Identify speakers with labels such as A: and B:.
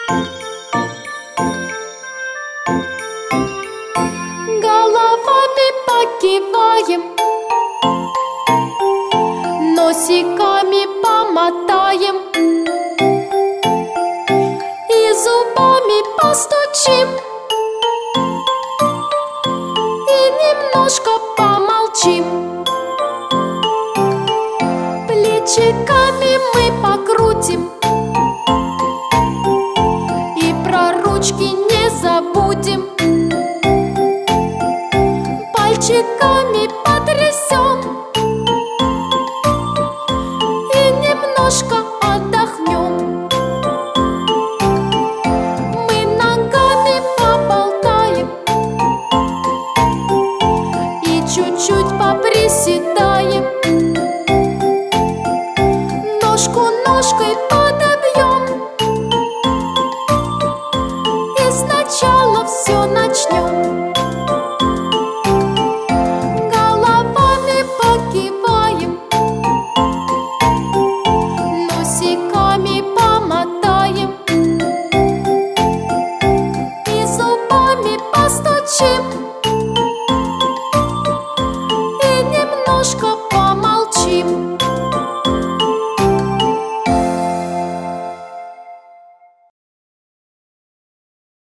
A: Головами покиваем, носиками помотаем и зубами постучим, и немножко помолчим. Плечиками мы покрутим и про ручки не забудем. Пальчиками потрясем и немножко отдохнем. Мы ногами поболтаем и чуть-чуть поприседаем. Ножку ножкой подобьем и сначала все начнем. Головами покиваем, носиками помотаем и зубами постучим и немножко